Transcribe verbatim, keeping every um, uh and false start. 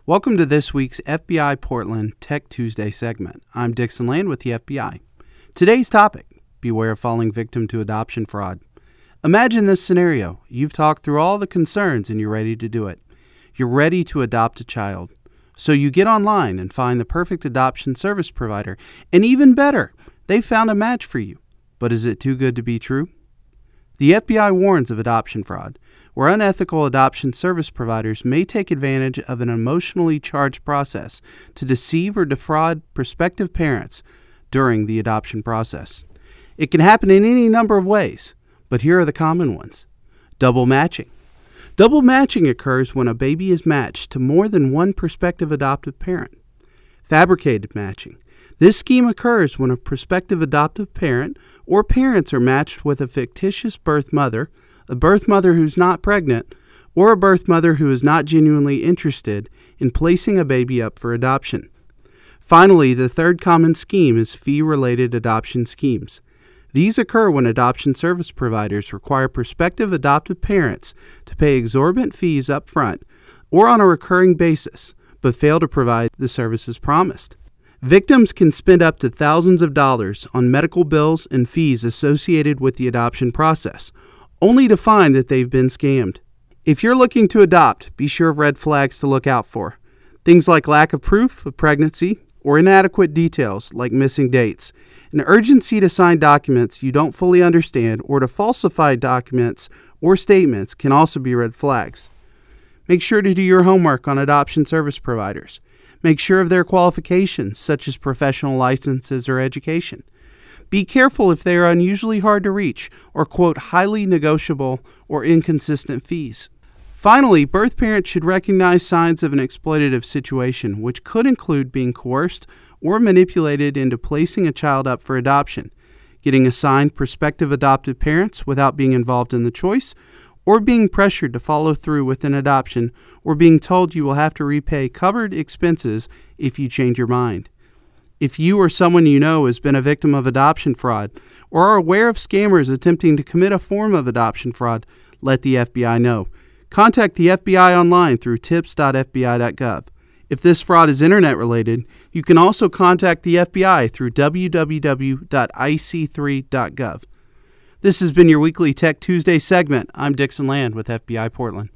Welcome to this week's F B I Portland Tech Tuesday segment. I'm Dixon Land with the F B I. Today's topic, beware of falling victim to adoption fraud. Imagine this scenario. You've talked through all the concerns and you're ready to do it. You're ready to adopt a child. So you get online and find the perfect adoption service provider. And even better, they found a match for you. But is it too good to be true? The F B I warns of adoption fraud, where unethical adoption service providers may take advantage of an emotionally charged process to deceive or defraud prospective parents during the adoption process. It can happen in any number of ways, but here are the common ones. Double matching. Double matching occurs when a baby is matched to more than one prospective adoptive parent. Fabricated matching. This scheme occurs when a prospective adoptive parent or parents are matched with a fictitious birth mother, a birth mother who's not pregnant, or a birth mother who is not genuinely interested in placing a baby up for adoption. Finally, the third common scheme is fee-related adoption schemes. These occur when adoption service providers require prospective adoptive parents to pay exorbitant fees up front or on a recurring basis, but fail to provide the services promised. Victims can spend up to thousands of dollars on medical bills and fees associated with the adoption process, only to find that they've been scammed. If you're looking to adopt, be sure of red flags to look out for. Things like lack of proof of pregnancy or inadequate details like missing dates, an urgency to sign documents you don't fully understand, or to falsify documents or statements can also be red flags. Make sure to do your homework on adoption service providers. Make sure of their qualifications, such as professional licenses or education. Be careful if they are unusually hard to reach or, quote, highly negotiable or inconsistent fees. Finally, birth parents should recognize signs of an exploitative situation, which could include being coerced or manipulated into placing a child up for adoption, getting assigned prospective adoptive parents without being involved in the choice, or being pressured to follow through with an adoption, or being told you will have to repay covered expenses if you change your mind. If you or someone you know has been a victim of adoption fraud, or are aware of scammers attempting to commit a form of adoption fraud, let the F B I know. Contact the F B I online through tips dot f b i dot gov. If this fraud is internet related, you can also contact the F B I through w w w dot i c three dot gov. This has been your weekly Tech Tuesday segment. I'm Dixon Land with F B I Portland.